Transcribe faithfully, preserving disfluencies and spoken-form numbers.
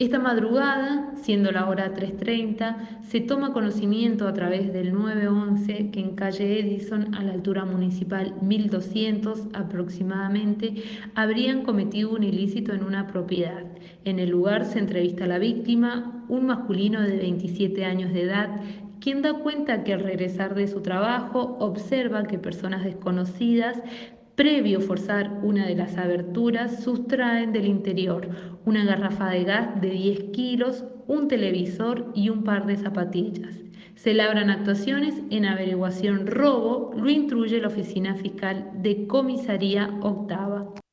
Esta madrugada, siendo la hora tres treinta, se toma conocimiento a través del nueve once que en calle Edison, a la altura municipal mil doscientos aproximadamente, habrían cometido un ilícito en una propiedad. En el lugar se entrevista a la víctima, un masculino de veintisiete años de edad, quien da cuenta que al regresar de su trabajo observa que personas desconocidas, previo forzar una de las aberturas, sustraen del interior una garrafa de gas de diez kilos, un televisor y un par de zapatillas. Se labran actuaciones en averiguación robo, lo instruye la Oficina Fiscal de Comisaría Octava.